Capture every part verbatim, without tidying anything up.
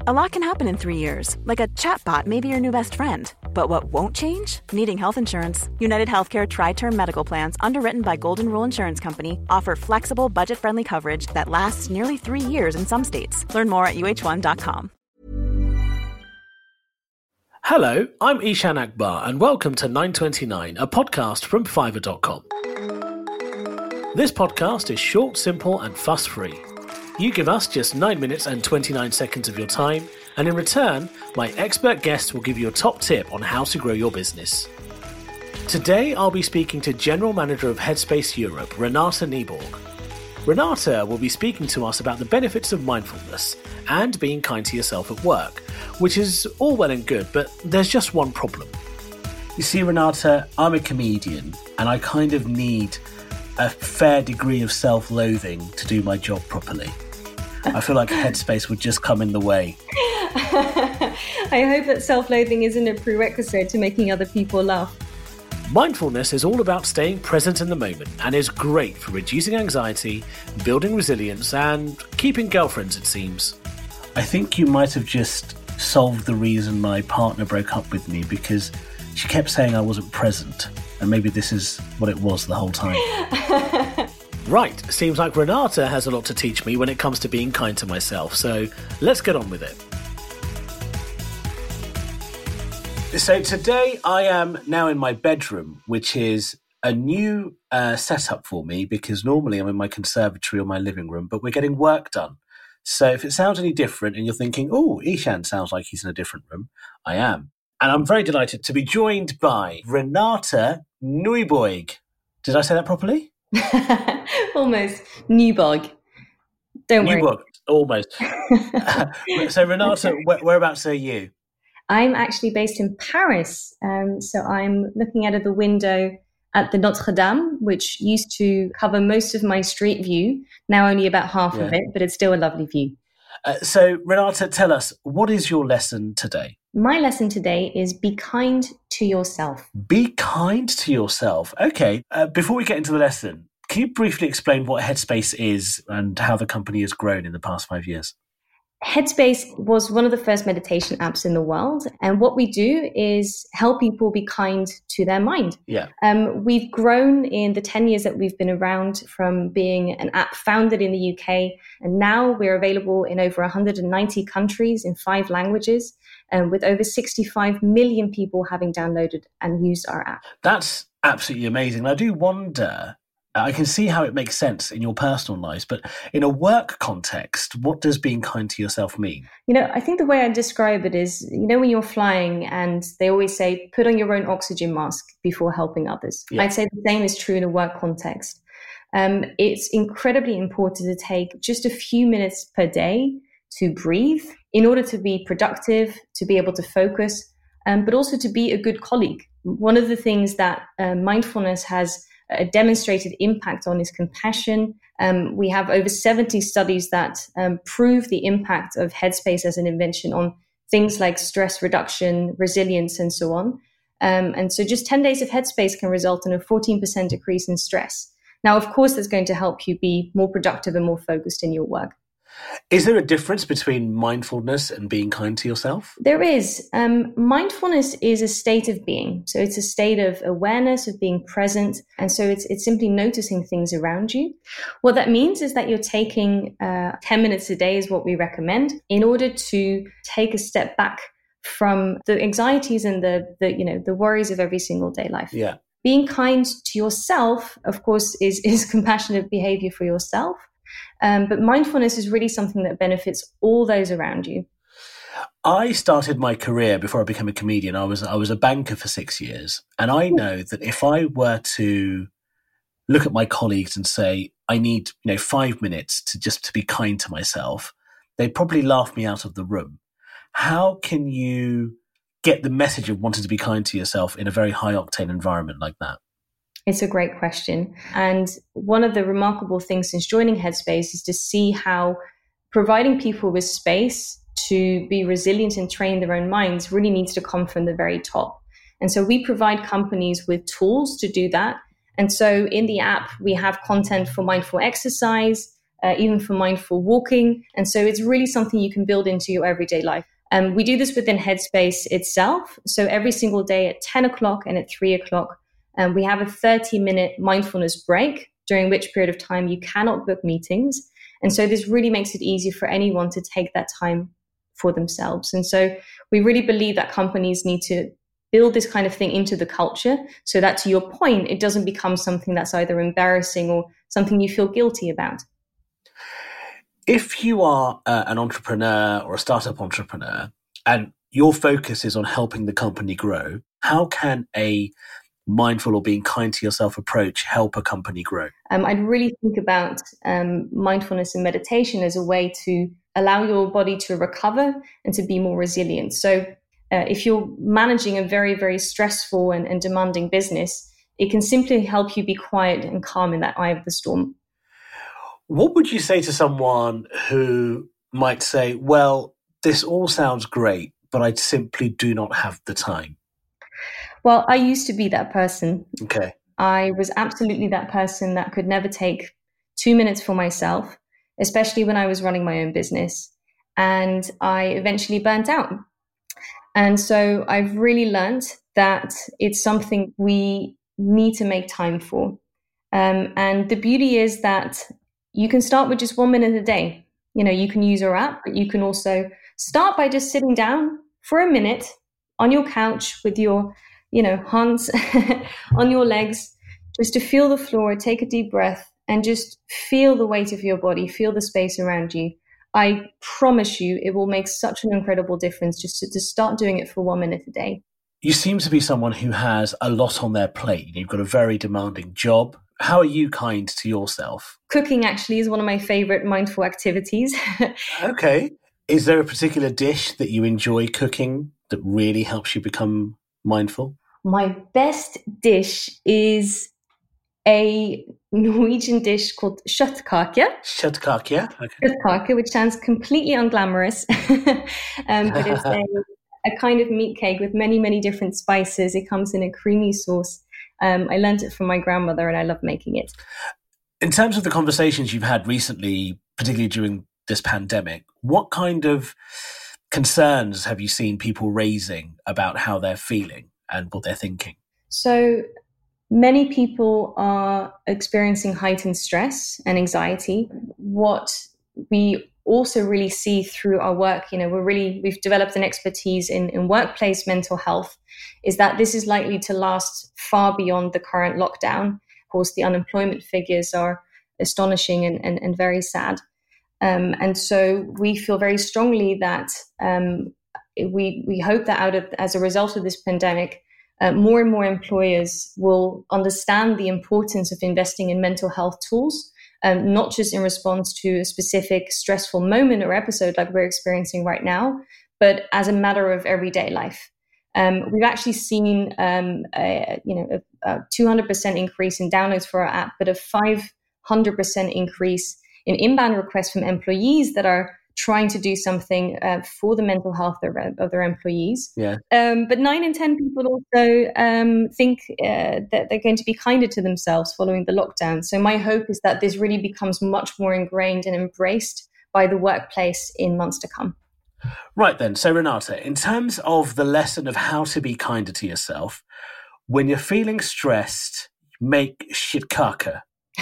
A lot can happen in three years, like a chatbot may be your new best friend. But what won't change? Needing health insurance. United Healthcare Tri-Term Medical Plans, underwritten by Golden Rule Insurance Company, offer flexible, budget-friendly coverage that lasts nearly three years in some states. Learn more at U H one dot com. Hello, I'm Ishan Akbar, and welcome to nine twenty-nine, a podcast from Fiverr dot com. This podcast is short, simple, and fuss-free. You give us just nine minutes and twenty-nine seconds of your time, and in return, my expert guest will give you a top tip on how to grow your business. Today, I'll be speaking to General Manager of Headspace Europe, Renate Nyborg. Renate will be speaking to us about the benefits of mindfulness and being kind to yourself at work, which is all well and good, but there's just one problem. You see, Renate, I'm a comedian, and I kind of need a fair degree of self-loathing to do my job properly. I feel like Headspace would just come in the way. I hope that self-loathing isn't a prerequisite to making other people laugh. Mindfulness is all about staying present in the moment and is great for reducing anxiety, building resilience, and keeping girlfriends, it seems. I think you might have just solved the reason my partner broke up with me, because she kept saying I wasn't present, and maybe this is what it was the whole time. Right, seems like Renate has a lot to teach me when it comes to being kind to myself, so let's get on with it. So today I am now in my bedroom, which is a new uh, setup for me, because normally I'm in my conservatory or my living room, but we're getting work done. So if it sounds any different and you're thinking, oh, Ishan sounds like he's in a different room, I am. And I'm very delighted to be joined by Renate Nyborg. Did I say that properly? Almost. Nyborg. Don't worry. Nyborg, almost. So Renate, where, whereabouts are you? I'm actually based in Paris. Um, so I'm looking out of the window at the Notre Dame, which used to cover most of my street view. Now only about half yeah. of it, but it's still a lovely view. Uh, so Renate, tell us, what is your lesson today? My lesson today is be kind to yourself. Be kind to yourself. Okay. Uh, before we get into the lesson, can you briefly explain what Headspace is and how the company has grown in the past five years? Headspace was one of the first meditation apps in the world. And what we do is help people be kind to their mind. Yeah. Um, we've grown in the ten years that we've been around from being an app founded in the U K. And now we're available in over one hundred ninety countries in five languages, um, with over sixty-five million people having downloaded and used our app. That's absolutely amazing. I do wonder, I can see how it makes sense in your personal lives, but in a work context, what does being kind to yourself mean? You know, I think the way I describe it is, you know, when you're flying and they always say, put on your own oxygen mask before helping others. Yeah. I'd say the same is true in a work context. Um, it's incredibly important to take just a few minutes per day to breathe in order to be productive, to be able to focus, um, but also to be a good colleague. One of the things that uh, mindfulness has a demonstrated impact on is compassion. Um, we have over seventy studies that um, prove the impact of Headspace as an invention on things like stress reduction, resilience, and so on. Um, and so just ten days of Headspace can result in a fourteen percent decrease in stress. Now, of course, that's going to help you be more productive and more focused in your work. Is there a difference between mindfulness and being kind to yourself? There is. Um, mindfulness is a state of being. So it's a state of awareness, of being present. And so it's it's simply noticing things around you. What that means is that you're taking uh, ten minutes a day is what we recommend in order to take a step back from the anxieties and the, the you know, the worries of every single day life. Yeah. Being kind to yourself, of course, is, is compassionate behavior for yourself. Um, but mindfulness is really something that benefits all those around you. I started my career before I became a comedian. I was I was a banker for six years. And I know that if I were to look at my colleagues and say, I need, you know, five minutes to just to be kind to myself, they'd probably laugh me out of the room. How can you get the message of wanting to be kind to yourself in a very high octane environment like that? It's a great question. And one of the remarkable things since joining Headspace is to see how providing people with space to be resilient and train their own minds really needs to come from the very top. And so we provide companies with tools to do that. And so in the app, we have content for mindful exercise, uh, even for mindful walking. And so it's really something you can build into your everyday life. Um, we do this within Headspace itself. So every single day at ten o'clock and at three o'clock, um, we have a thirty minute mindfulness break, during which period of time you cannot book meetings. And so this really makes it easier for anyone to take that time for themselves. And so we really believe that companies need to build this kind of thing into the culture so that, to your point, it doesn't become something that's either embarrassing or something you feel guilty about. If you are uh, an entrepreneur or a startup entrepreneur and your focus is on helping the company grow, how can a mindful or being kind to yourself approach help a company grow? Um, I'd really think about um, mindfulness and meditation as a way to allow your body to recover and to be more resilient. So uh, if you're managing a very, very stressful and, and demanding business, it can simply help you be quiet and calm in that eye of the storm. What would you say to someone who might say, well, this all sounds great, but I simply do not have the time? Well, I used to be that person. Okay. I was absolutely that person that could never take two minutes for myself, especially when I was running my own business. And I eventually burnt out. And so I've really learned that it's something we need to make time for. Um, and the beauty is that you can start with just one minute a day. You know, you can use our app, but you can also start by just sitting down for a minute on your couch with your, you know, hands on your legs, just to feel the floor, take a deep breath, and just feel the weight of your body, feel the space around you. I promise you, it will make such an incredible difference just to, to start doing it for one minute a day. You seem to be someone who has a lot on their plate. You've got a very demanding job. How are you kind to yourself? Cooking actually is one of my favorite mindful activities. Okay. Is there a particular dish that you enjoy cooking that really helps you become mindful? My best dish is a Norwegian dish called kjøttkake. Kjøttkake, okay. Kjøttkake, which sounds completely unglamorous, um, but it's a, a kind of meat cake with many, many different spices. It comes in a creamy sauce. Um, I learned it from my grandmother and I love making it. In terms of the conversations you've had recently, particularly during this pandemic, what kind of concerns have you seen people raising about how they're feeling and what they're thinking? So many people are experiencing heightened stress and anxiety. What we also really see through our work, you know, we're really, we've developed an expertise in, in workplace mental health, is that this is likely to last far beyond the current lockdown. Of course, the unemployment figures are astonishing and, and, and very sad. Um, and so we feel very strongly that um, we we hope that out of as a result of this pandemic, uh, more and more employers will understand the importance of investing in mental health tools, um, not just in response to a specific stressful moment or episode like we're experiencing right now, but as a matter of everyday life. Um, we've actually seen um, a, you know a, a two hundred percent increase in downloads for our app, but a five hundred percent increase in inbound requests from employees that are trying to do something uh, for the mental health of their, of their employees. Yeah. Um, but nine in ten people also um, think uh, that they're going to be kinder to themselves following the lockdown. So my hope is that this really becomes much more ingrained and embraced by the workplace in months to come. Right then. So Renata, in terms of the lesson of how to be kinder to yourself, when you're feeling stressed, make kjøttkake.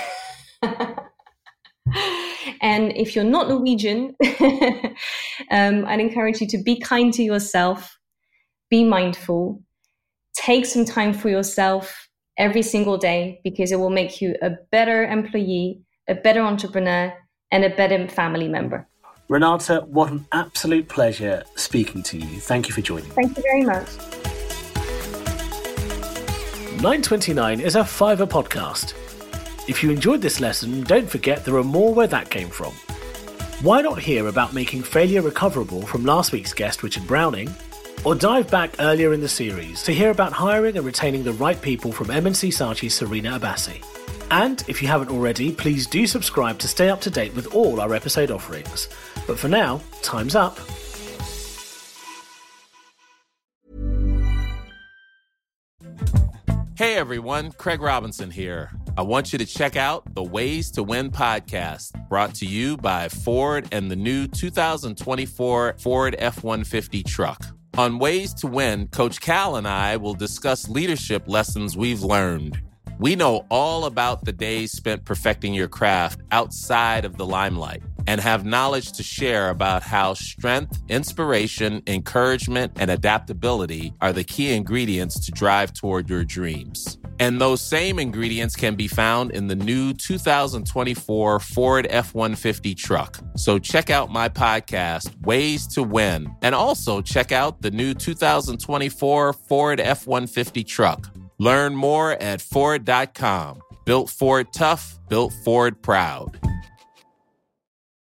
And if you're not Norwegian, um, I'd encourage you to be kind to yourself, be mindful, take some time for yourself every single day, because it will make you a better employee, a better entrepreneur, and a better family member. Renata, what an absolute pleasure speaking to you. Thank you for joining me. Thank you very much. nine twenty-nine is a Fiverr podcast. If you enjoyed this lesson, don't forget there are more where that came from. Why not hear about making failure recoverable from last week's guest, Richard Browning? Or dive back earlier in the series to hear about hiring and retaining the right people from M N C Saatchi's Serena Abbasi. And if you haven't already, please do subscribe to stay up to date with all our episode offerings. But for now, time's up. Hey everyone, Craig Robinson here. I want you to check out the Ways to Win podcast, brought to you by Ford and the new two thousand twenty-four Ford F one fifty truck. On Ways to Win, Coach Cal and I will discuss leadership lessons we've learned. We know all about the days spent perfecting your craft outside of the limelight and have knowledge to share about how strength, inspiration, encouragement, and adaptability are the key ingredients to drive toward your dreams. And those same ingredients can be found in the new two thousand twenty-four Ford F one fifty truck. So check out my podcast, Ways to Win, and also check out the new two thousand twenty-four Ford F one fifty truck. Learn more at Ford dot com. Built Ford tough, built Ford proud.